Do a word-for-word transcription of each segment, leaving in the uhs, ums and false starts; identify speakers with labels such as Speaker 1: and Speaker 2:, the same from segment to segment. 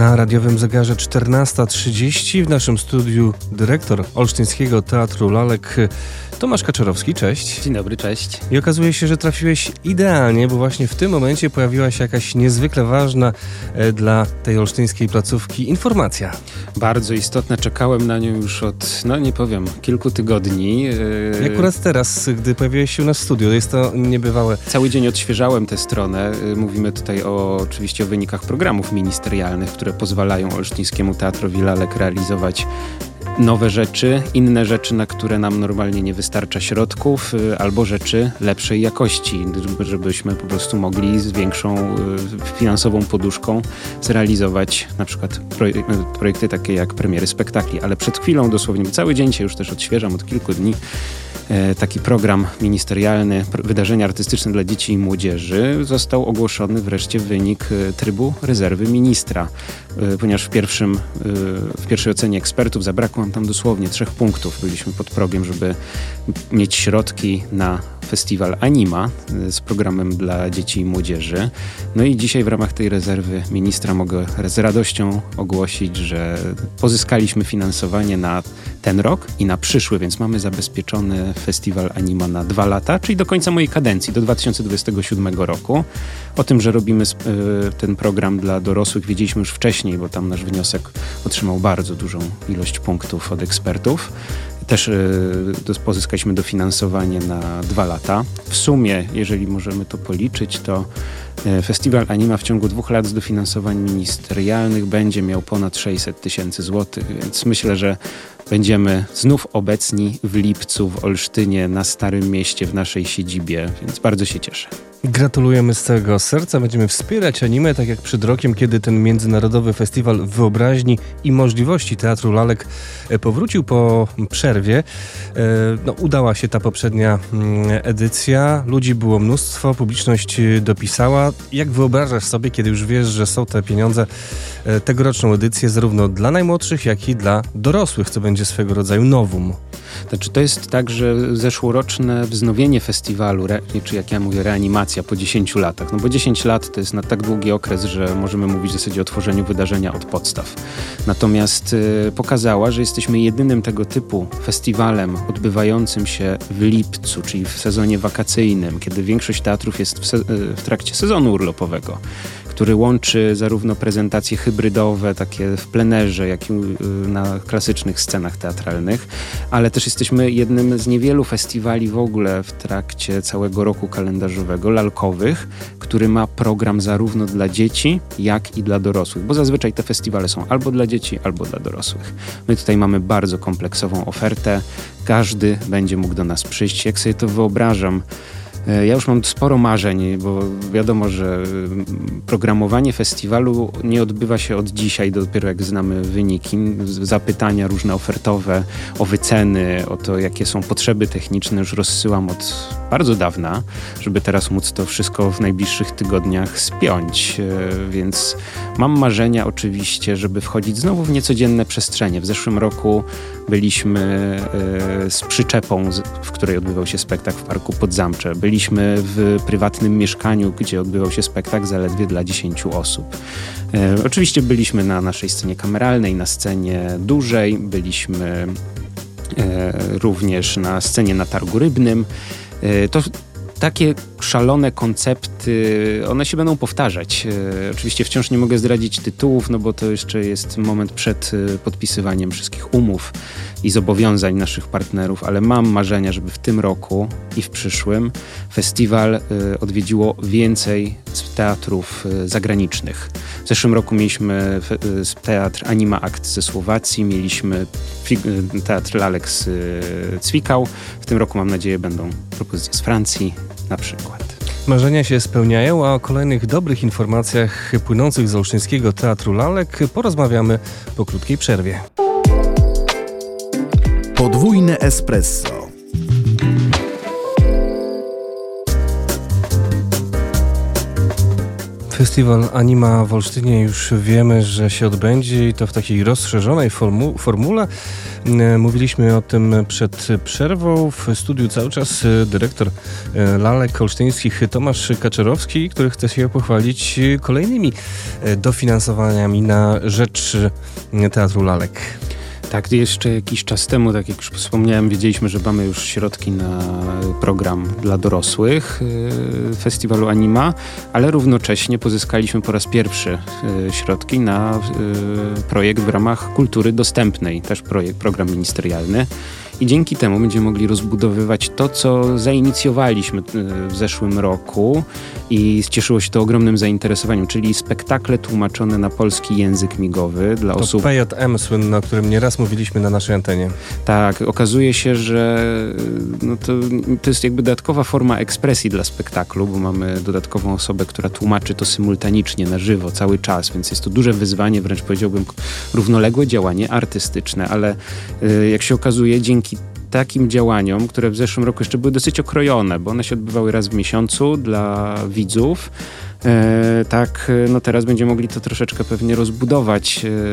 Speaker 1: Na radiowym zegarze czternasta trzydzieści w naszym studiu dyrektor Olsztyńskiego Teatru Lalek Tomasz Kaczorowski. Cześć.
Speaker 2: Dzień dobry, cześć.
Speaker 1: I okazuje się, że trafiłeś idealnie, bo właśnie w tym momencie pojawiła się jakaś niezwykle ważna e, dla tej olsztyńskiej placówki informacja.
Speaker 2: Bardzo istotna, czekałem na nią już od, no nie powiem, kilku tygodni.
Speaker 1: I akurat teraz, gdy pojawiłeś się u nas w studiu, jest to niebywałe.
Speaker 2: Cały dzień odświeżałem tę stronę. Mówimy tutaj o, oczywiście o wynikach programów ministerialnych, które pozwalają Olsztyńskiemu Teatrowi Lalek realizować nowe rzeczy, inne rzeczy, na które nam normalnie nie wystarcza środków, albo rzeczy lepszej jakości, żebyśmy po prostu mogli z większą finansową poduszką zrealizować na przykład projekty takie jak premiery spektakli. Ale przed chwilą, dosłownie cały dzień się już też odświeżam od kilku dni, taki program ministerialny, wydarzenia artystyczne dla dzieci i młodzieży, został ogłoszony wreszcie wynik trybu rezerwy ministra, ponieważ w, pierwszym, w pierwszej ocenie ekspertów zabrakło nam tam dosłownie trzech punktów. Byliśmy pod progiem, żeby mieć środki na festiwal Anima z programem dla dzieci i młodzieży. No i dzisiaj w ramach tej rezerwy ministra mogę z radością ogłosić, że pozyskaliśmy finansowanie na ten rok i na przyszły, więc mamy zabezpieczony festiwal Anima na dwa lata, czyli do końca mojej kadencji, do dwa tysiące dwudziestego siódmego roku. O tym, że robimy ten program dla dorosłych, wiedzieliśmy już wcześniej, bo tam nasz wniosek otrzymał bardzo dużą ilość punktów od ekspertów. Też y, pozyskaliśmy dofinansowanie na dwa lata. W sumie, jeżeli możemy to policzyć, to y, Festiwal Anima w ciągu dwóch lat z dofinansowań ministerialnych będzie miał ponad sześćset tysięcy złotych, więc myślę, że będziemy znów obecni w lipcu w Olsztynie, na Starym Mieście, w naszej siedzibie, więc bardzo się cieszę.
Speaker 1: Gratulujemy z całego serca. Będziemy wspierać Animę, tak jak przed rokiem, kiedy ten Międzynarodowy Festiwal Wyobraźni i Możliwości Teatru Lalek powrócił po przerwie. No, udała się ta poprzednia edycja. Ludzi było mnóstwo, publiczność dopisała. Jak wyobrażasz sobie, kiedy już wiesz, że są te pieniądze, tegoroczną edycję zarówno dla najmłodszych, jak i dla dorosłych, co będzie swego rodzaju novum?
Speaker 2: Znaczy, to jest tak, że zeszłoroczne wznowienie festiwalu, re, czy jak ja mówię, reanimacja po dziesięciu latach, no bo dziesięć lat to jest na tak długi okres, że możemy mówić w zasadzie o tworzeniu wydarzenia od podstaw. Natomiast y, pokazała, że jesteśmy jedynym tego typu festiwalem odbywającym się w lipcu, czyli w sezonie wakacyjnym, kiedy większość teatrów jest w, se- w trakcie sezonu urlopowego, który łączy zarówno prezentacje hybrydowe, takie w plenerze, jak i na klasycznych scenach teatralnych, ale też jesteśmy jednym z niewielu festiwali w ogóle w trakcie całego roku kalendarzowego, lalkowych, który ma program zarówno dla dzieci, jak i dla dorosłych, bo zazwyczaj te festiwale są albo dla dzieci, albo dla dorosłych. My tutaj mamy bardzo kompleksową ofertę, każdy będzie mógł do nas przyjść. Jak sobie to wyobrażam, ja już mam sporo marzeń, bo wiadomo, że programowanie festiwalu nie odbywa się od dzisiaj, dopiero jak znamy wyniki, zapytania różne ofertowe o wyceny, o to, jakie są potrzeby techniczne, już rozsyłam od bardzo dawna, żeby teraz móc to wszystko w najbliższych tygodniach spiąć, więc mam marzenia oczywiście, żeby wchodzić znowu w niecodzienne przestrzenie. W zeszłym roku byliśmy z przyczepą, w której odbywał się spektakl w Parku Podzamcze. Byliśmy w prywatnym mieszkaniu, gdzie odbywał się spektakl zaledwie dla dziesięciu osób. E, oczywiście byliśmy na naszej scenie kameralnej, na scenie dużej, byliśmy e, również na scenie na Targu Rybnym. E, to takie szalone koncepty, one się będą powtarzać. E, oczywiście wciąż nie mogę zdradzić tytułów, no bo to jeszcze jest moment przed e, podpisywaniem wszystkich umów i zobowiązań naszych partnerów, ale mam marzenia, żeby w tym roku i w przyszłym festiwal y, odwiedziło więcej teatrów y, zagranicznych. W zeszłym roku mieliśmy y, teatr Anima Act ze Słowacji, mieliśmy fi- y, teatr Lalek z y, Cwikał. W tym roku, mam nadzieję, będą propozycje z Francji na przykład.
Speaker 1: Marzenia się spełniają, a o kolejnych dobrych informacjach płynących z Olsztyńskiego Teatru Lalek porozmawiamy po krótkiej przerwie.
Speaker 3: Podwójne espresso.
Speaker 1: Festiwal Anima w Olsztynie już wiemy, że się odbędzie i to w takiej rozszerzonej formu- formule. Mówiliśmy o tym przed przerwą. W studiu cały czas dyrektor lalek olsztyńskich Tomasz Kaczorowski, który chce się pochwalić kolejnymi dofinansowaniami na rzecz Teatru Lalek.
Speaker 2: Tak, jeszcze jakiś czas temu, tak jak już wspomniałem, wiedzieliśmy, że mamy już środki na program dla dorosłych yy, festiwalu Anima, ale równocześnie pozyskaliśmy po raz pierwszy yy, środki na yy, projekt w ramach kultury dostępnej, też projekt, program ministerialny. I dzięki temu będziemy mogli rozbudowywać to, co zainicjowaliśmy w zeszłym roku i cieszyło się to ogromnym zainteresowaniem, czyli spektakle tłumaczone na polski język migowy dla
Speaker 1: to
Speaker 2: osób...
Speaker 1: P J M słynne, o którym nieraz mówiliśmy na naszej antenie.
Speaker 2: Tak, okazuje się, że no to, to jest jakby dodatkowa forma ekspresji dla spektaklu, bo mamy dodatkową osobę, która tłumaczy to symultanicznie, na żywo, cały czas, więc jest to duże wyzwanie, wręcz powiedziałbym równoległe działanie artystyczne, ale jak się okazuje, dzięki takim działaniom, które w zeszłym roku jeszcze były dosyć okrojone, bo one się odbywały raz w miesiącu dla widzów. E, tak, no teraz będziemy mogli to troszeczkę pewnie rozbudować. E,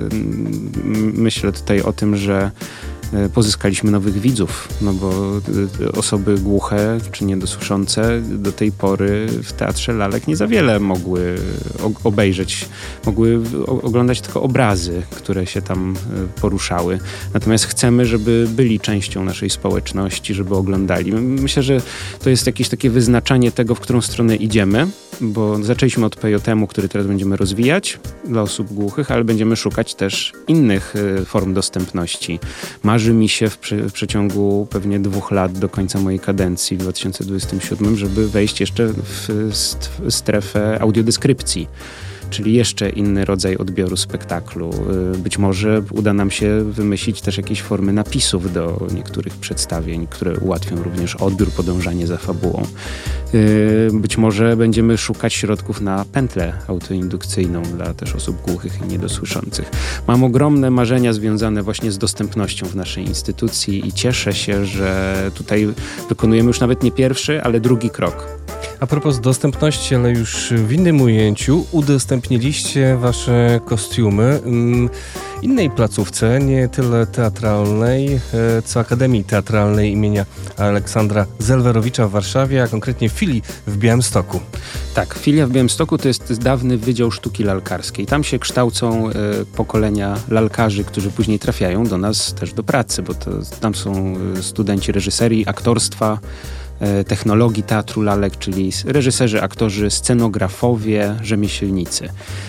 Speaker 2: myślę tutaj o tym, że pozyskaliśmy nowych widzów, no bo osoby głuche czy niedosłyszące do tej pory w Teatrze Lalek nie za wiele mogły obejrzeć, mogły oglądać tylko obrazy, które się tam poruszały. Natomiast chcemy, żeby byli częścią naszej społeczności, żeby oglądali. Myślę, że to jest jakieś takie wyznaczanie tego, w którą stronę idziemy, bo zaczęliśmy od P J M-u, który teraz będziemy rozwijać dla osób głuchych, ale będziemy szukać też innych form dostępności. Marzy mi się w, przy, w przeciągu pewnie dwóch lat do końca mojej kadencji w dwa tysiące dwudziestym siódmym, żeby wejść jeszcze w strefę audiodeskrypcji, czyli jeszcze inny rodzaj odbioru spektaklu. Być może uda nam się wymyślić też jakieś formy napisów do niektórych przedstawień, które ułatwią również odbiór, podążanie za fabułą. Być może będziemy szukać środków na pętlę autoindukcyjną dla też osób głuchych i niedosłyszących. Mam ogromne marzenia związane właśnie z dostępnością w naszej instytucji i cieszę się, że tutaj wykonujemy już nawet nie pierwszy, ale drugi krok.
Speaker 1: A propos dostępności, ale już w innym ujęciu, udostępniliście wasze kostiumy innej placówce, nie tyle teatralnej, co Akademii Teatralnej imienia Aleksandra Zelwerowicza w Warszawie, a konkretnie filii w Białymstoku.
Speaker 2: Tak, filia w Białymstoku to jest dawny Wydział Sztuki Lalkarskiej. Tam się kształcą y, pokolenia lalkarzy, którzy później trafiają do nas też do pracy, bo to, tam są studenci reżyserii, aktorstwa, technologii teatru lalek, czyli reżyserzy, aktorzy, scenografowie, rzemieślnicy.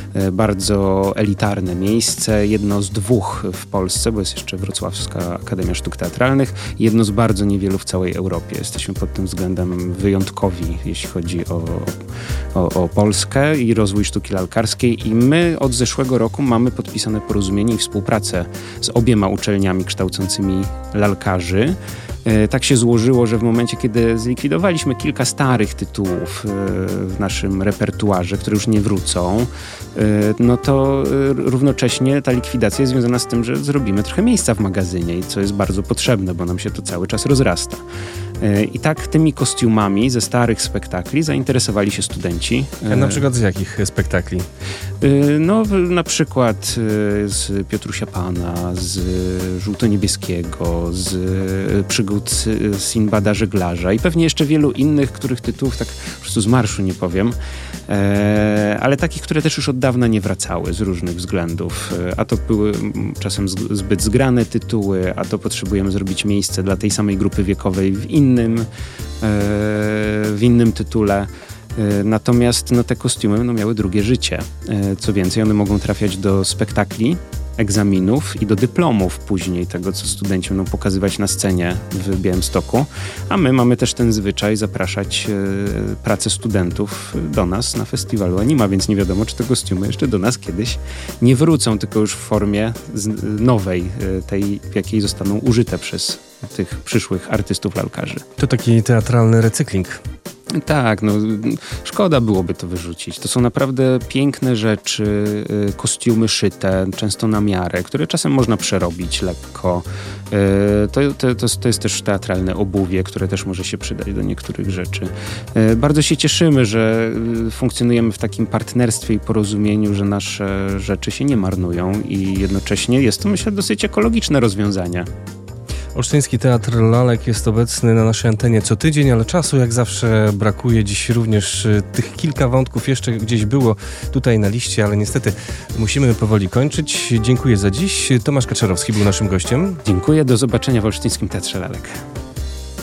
Speaker 2: Bardzo elitarne miejsce, jedno z dwóch w Polsce, bo jest jeszcze Wrocławska Akademia Sztuk Teatralnych, jedno z bardzo niewielu w całej Europie. Jesteśmy pod tym względem wyjątkowi, jeśli chodzi o, o, o Polskę i rozwój sztuki lalkarskiej i my od zeszłego roku mamy podpisane porozumienie i współpracę z obiema uczelniami kształcącymi lalkarzy. Tak się złożyło, że w momencie, kiedy zlikwidowaliśmy kilka starych tytułów w naszym repertuarze, które już nie wrócą, no to równocześnie ta likwidacja jest związana z tym, że zrobimy trochę miejsca w magazynie, co jest bardzo potrzebne, bo nam się to cały czas rozrasta. I tak tymi kostiumami ze starych spektakli zainteresowali się studenci.
Speaker 1: A na przykład z jakich spektakli?
Speaker 2: No na przykład z Piotrusia Pana, z Żółto-Niebieskiego, z przygód Sinbada Żeglarza i pewnie jeszcze wielu innych, których tytułów tak po prostu z marszu nie powiem, ale takich, które też już od dawna nie wracały z różnych względów. A to były czasem zbyt zgrane tytuły, a to potrzebujemy zrobić miejsce dla tej samej grupy wiekowej w innym, w innym tytule. Natomiast no, te kostiumy będą miały drugie życie. Co więcej, one mogą trafiać do spektakli, egzaminów i do dyplomów później tego, co studenci będą pokazywać na scenie w Białymstoku. A my mamy też ten zwyczaj zapraszać e, pracę studentów do nas na festiwalu Anima, więc nie wiadomo, czy te kostiumy jeszcze do nas kiedyś nie wrócą, tylko już w formie z, nowej, e, tej, w jakiej zostaną użyte przez tych przyszłych artystów lalkarzy.
Speaker 1: To taki teatralny recykling.
Speaker 2: Tak, no szkoda byłoby to wyrzucić. To są naprawdę piękne rzeczy, y, kostiumy szyte, często na miarę, które czasem można przerobić lekko. Y, to, to, to, to jest też teatralne obuwie, które też może się przydać do niektórych rzeczy. Y, bardzo się cieszymy, że y, funkcjonujemy w takim partnerstwie i porozumieniu, że nasze rzeczy się nie marnują i jednocześnie jest to, myślę, dosyć ekologiczne rozwiązanie.
Speaker 1: Olsztyński Teatr Lalek jest obecny na naszej antenie co tydzień, ale czasu jak zawsze brakuje. Dziś również tych kilka wątków jeszcze gdzieś było tutaj na liście, ale niestety musimy powoli kończyć. Dziękuję za dziś. Tomasz Kaczorowski był naszym gościem.
Speaker 2: Dziękuję, do zobaczenia w Olsztyńskim Teatrze Lalek.